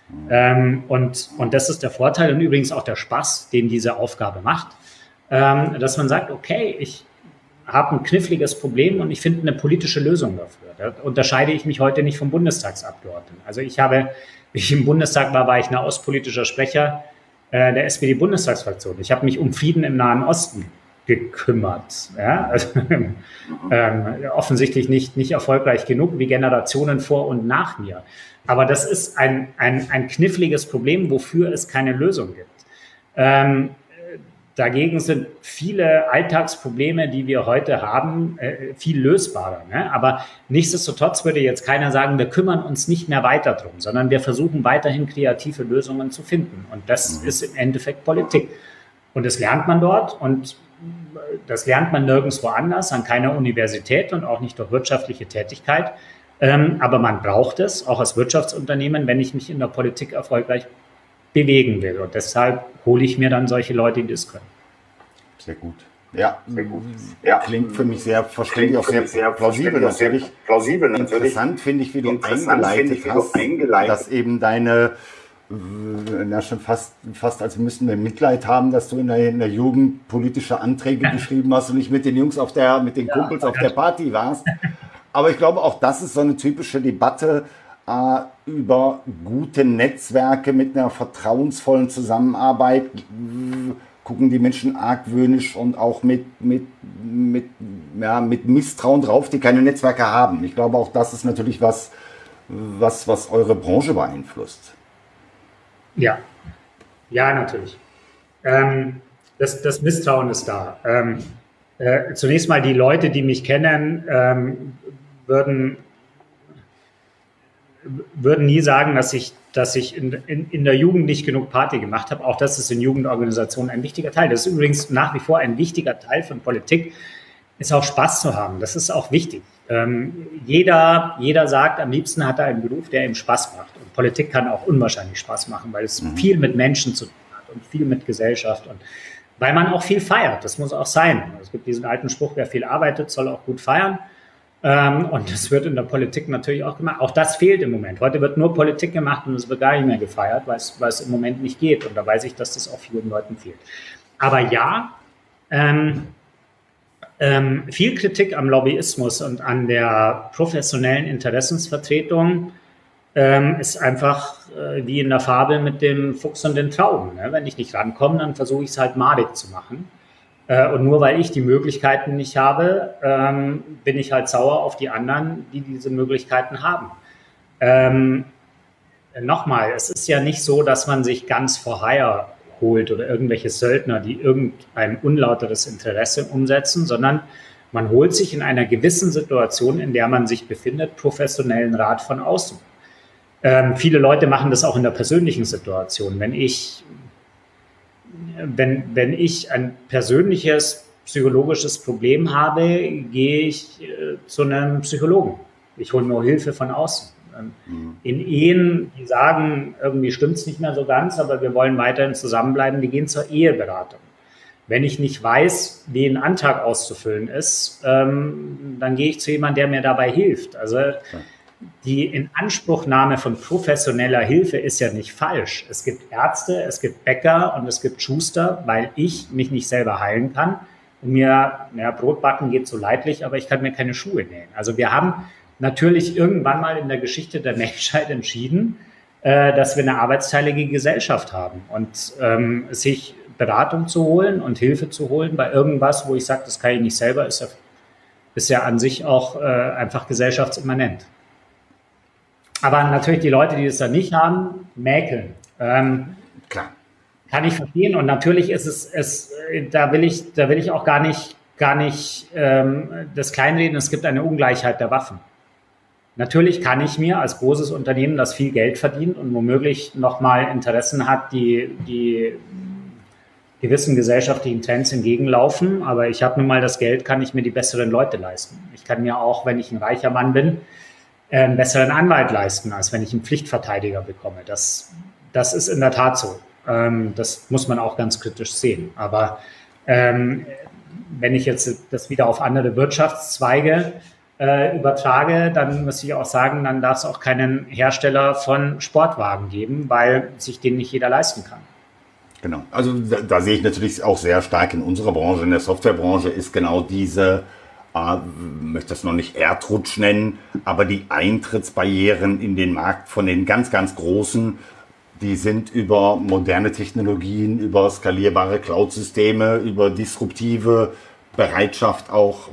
Und das ist der Vorteil und übrigens auch der Spaß, den diese Aufgabe macht, dass man sagt, okay, ich habe ein kniffliges Problem und ich finde eine politische Lösung dafür. Da unterscheide ich mich heute nicht vom Bundestagsabgeordneten. Also wie ich im Bundestag war ich außenpolitischer Sprecher der SPD-Bundestagsfraktion. Ich habe mich um Frieden im Nahen Osten gekümmert. Ja? Also, offensichtlich nicht erfolgreich genug wie Generationen vor und nach mir. Aber das ist ein kniffliges Problem, wofür es keine Lösung gibt. Dagegen sind viele Alltagsprobleme, die wir heute haben, viel lösbarer. Ne? Aber nichtsdestotrotz würde jetzt keiner sagen, wir kümmern uns nicht mehr weiter drum, sondern wir versuchen weiterhin kreative Lösungen zu finden. Und das ist im Endeffekt Politik. Und das lernt man dort und das lernt man nirgendwo anders, an keiner Universität und auch nicht durch wirtschaftliche Tätigkeit. Aber man braucht es, auch als Wirtschaftsunternehmen, wenn ich mich in der Politik erfolgreich bewegen will. Und deshalb hole ich mir dann solche Leute, die das können. Sehr gut. Ja, sehr gut. Ja. Klingt für mich sehr verständlich, auch sehr plausibel natürlich. Interessant finde ich, wie du eingeleitet hast, dass eben deine, schon fast als müssten wir Mitleid haben, dass du in der Jugend politische Anträge geschrieben hast und nicht mit den Jungs mit den Kumpels auf der Party warst. Aber ich glaube, auch das ist so eine typische Debatte über gute Netzwerke mit einer vertrauensvollen Zusammenarbeit. Gucken die Menschen argwöhnisch und auch mit Misstrauen drauf, die keine Netzwerke haben. Ich glaube, auch das ist natürlich was eure Branche beeinflusst. Ja, Ja, natürlich. Das Misstrauen ist da. Zunächst mal die Leute, die mich kennen, würden nie sagen, dass ich in der Jugend nicht genug Party gemacht habe. Auch das ist in Jugendorganisationen ein wichtiger Teil. Das ist übrigens nach wie vor ein wichtiger Teil von Politik, ist auch Spaß zu haben. Das ist auch wichtig. Jeder sagt, am liebsten hat er einen Beruf, der ihm Spaß macht. Und Politik kann auch unwahrscheinlich Spaß machen, weil es viel mit Menschen zu tun hat und viel mit Gesellschaft und weil man auch viel feiert. Das muss auch sein. Es gibt diesen alten Spruch, wer viel arbeitet, soll auch gut feiern. Und das wird in der Politik natürlich auch gemacht. Auch das fehlt im Moment. Heute wird nur Politik gemacht und es wird gar nicht mehr gefeiert, weil es im Moment nicht geht. Und da weiß ich, dass das auch vielen Leuten fehlt. Aber ja, viel Kritik am Lobbyismus und an der professionellen Interessensvertretung ist einfach wie in der Fabel mit dem Fuchs und den Trauben. Ne? Wenn ich nicht rankomme, dann versuche ich es halt madig zu machen. Und nur weil ich die Möglichkeiten nicht habe, bin ich halt sauer auf die anderen, die diese Möglichkeiten haben. Nochmal, es ist ja nicht so, dass man sich ganz vor Hire holt oder irgendwelche Söldner, die irgendein unlauteres Interesse umsetzen, sondern man holt sich in einer gewissen Situation, in der man sich befindet, professionellen Rat von außen. Viele Leute machen das auch in der persönlichen Situation. Wenn ich ein persönliches psychologisches Problem habe, gehe ich zu einem Psychologen. Ich hole mir Hilfe von außen. In Ehen, die sagen, irgendwie stimmt es nicht mehr so ganz, aber wir wollen weiterhin zusammenbleiben, die gehen zur Eheberatung. Wenn ich nicht weiß, wie ein Antrag auszufüllen ist, dann gehe ich zu jemandem, der mir dabei hilft. Also die Inanspruchnahme von professioneller Hilfe ist ja nicht falsch. Es gibt Ärzte, es gibt Bäcker und es gibt Schuster, weil ich mich nicht selber heilen kann. Und Brotbacken geht so leidlich, aber ich kann mir keine Schuhe nähen. Also wir haben natürlich irgendwann mal in der Geschichte der Menschheit entschieden, dass wir eine arbeitsteilige Gesellschaft haben. Und sich Beratung zu holen und Hilfe zu holen bei irgendwas, wo ich sage, das kann ich nicht selber, ist ja an sich auch einfach gesellschaftsimmanent. Aber natürlich die Leute, die das dann nicht haben, mäkeln. Klar. Kann ich verstehen. Und natürlich ist da will ich auch gar nicht das kleinreden. Es gibt eine Ungleichheit der Waffen. Natürlich kann ich mir als großes Unternehmen, das viel Geld verdient und womöglich nochmal Interessen hat, die gewissen gesellschaftlichen Trends entgegenlaufen. Aber ich habe nun mal das Geld, kann ich mir die besseren Leute leisten. Ich kann mir auch, wenn ich ein reicher Mann bin, einen besseren Anwalt leisten, als wenn ich einen Pflichtverteidiger bekomme. Das ist in der Tat so. Das muss man auch ganz kritisch sehen. Aber wenn ich jetzt das wieder auf andere Wirtschaftszweige übertrage, dann muss ich auch sagen, dann darf es auch keinen Hersteller von Sportwagen geben, weil sich den nicht jeder leisten kann. Genau. Also da sehe ich natürlich auch sehr stark in unserer Branche, in der Softwarebranche ist genau diese möchte das noch nicht Erdrutsch nennen, aber die Eintrittsbarrieren in den Markt von den ganz, ganz Großen, die sind über moderne Technologien, über skalierbare Cloud-Systeme, über disruptive Bereitschaft auch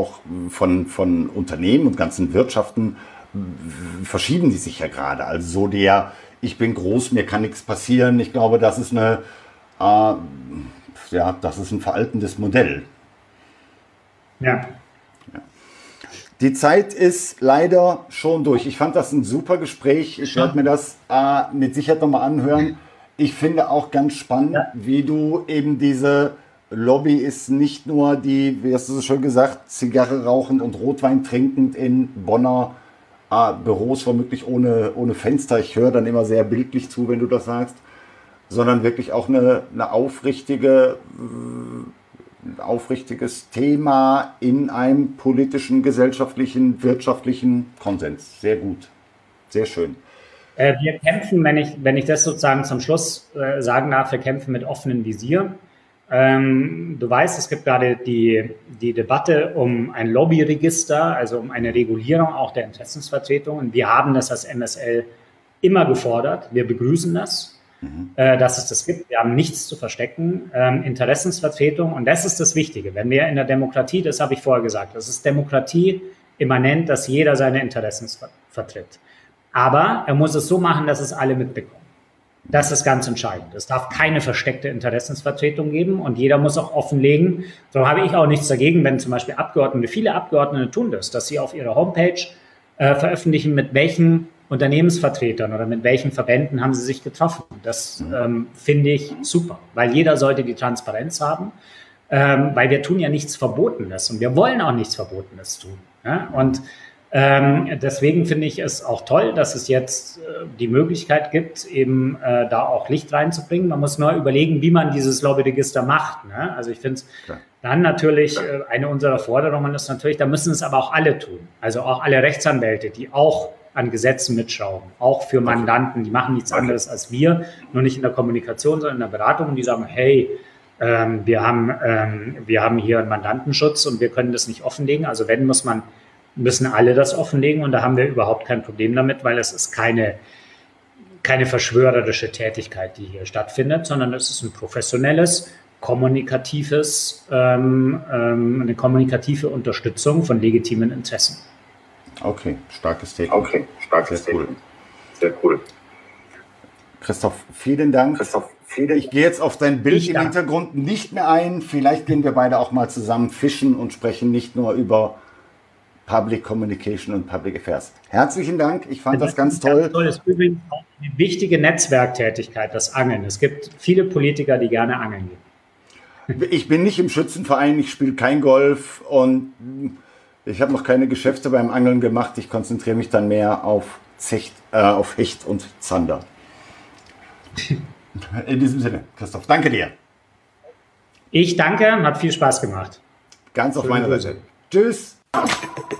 von Unternehmen und ganzen Wirtschaften, verschieben die sich ja gerade. Also so ich bin groß, mir kann nichts passieren. Ich glaube, das ist das ist ein veraltendes Modell. Ja. Die Zeit ist leider schon durch. Ich fand das ein super Gespräch. Ich werde mir das mit Sicherheit nochmal anhören. Ich finde auch ganz spannend, wie du eben diese Lobby ist nicht nur die, wie hast du so schön gesagt, Zigarre rauchend und Rotwein trinkend in Bonner Büros, womöglich ohne Fenster. Ich höre dann immer sehr bildlich zu, wenn du das sagst, sondern wirklich auch eine aufrichtiges Thema in einem politischen, gesellschaftlichen, wirtschaftlichen Konsens. Sehr gut. Sehr schön. Wir kämpfen, wenn ich das sozusagen zum Schluss sagen darf, wir kämpfen mit offenem Visier. Du weißt, es gibt gerade die Debatte um ein Lobbyregister, also um eine Regulierung auch der Interessensvertretungen. Wir haben das als MSL immer gefordert. Wir begrüßen das. Dass es das gibt. Wir haben nichts zu verstecken. Interessensvertretung, und das ist das Wichtige. Wenn wir in der Demokratie, das habe ich vorher gesagt, das ist Demokratie immanent, dass jeder seine Interessen vertritt. Aber er muss es so machen, dass es alle mitbekommen. Das ist ganz entscheidend. Es darf keine versteckte Interessensvertretung geben und jeder muss auch offenlegen. So habe ich auch nichts dagegen, wenn zum Beispiel viele Abgeordnete tun das, dass sie auf ihrer Homepage veröffentlichen, mit welchen Unternehmensvertretern oder mit welchen Verbänden haben sie sich getroffen. Das finde ich super, weil jeder sollte die Transparenz haben, weil wir tun ja nichts Verbotenes und wir wollen auch nichts Verbotenes tun. Ja? Und deswegen finde ich es auch toll, dass es jetzt die Möglichkeit gibt, eben da auch Licht reinzubringen. Man muss nur überlegen, wie man dieses Lobbyregister macht. Ne? Also ich finde es dann natürlich, eine unserer Forderungen ist natürlich, da müssen es aber auch alle tun. Also auch alle Rechtsanwälte, die auch an Gesetzen mitschrauben, auch für Mandanten, die machen nichts anderes als wir, nur nicht in der Kommunikation, sondern in der Beratung. Und die sagen, hey, wir haben hier einen Mandantenschutz und wir können das nicht offenlegen. Also wenn, müssen alle das offenlegen und da haben wir überhaupt kein Problem damit, weil es ist keine verschwörerische Tätigkeit, die hier stattfindet, sondern es ist ein professionelles, eine kommunikative Unterstützung von legitimen Interessen. Okay, starkes Statement. Sehr cool. Christoph, vielen Dank. Ich gehe jetzt auf dein Bild im Hintergrund nicht mehr ein. Vielleicht gehen wir beide auch mal zusammen fischen und sprechen nicht nur über Public Communication und Public Affairs. Herzlichen Dank, ich fand das ganz toll. Das ist übrigens auch eine wichtige Netzwerktätigkeit, das Angeln. Es gibt viele Politiker, die gerne angeln gehen. Ich bin nicht im Schützenverein, ich spiele kein Golf und ich habe noch keine Geschäfte beim Angeln gemacht. Ich konzentriere mich dann mehr auf Hecht und Zander. In diesem Sinne, Christoph, danke dir. Ich danke, hat viel Spaß gemacht. Ganz auf meiner Seite. Tschüss.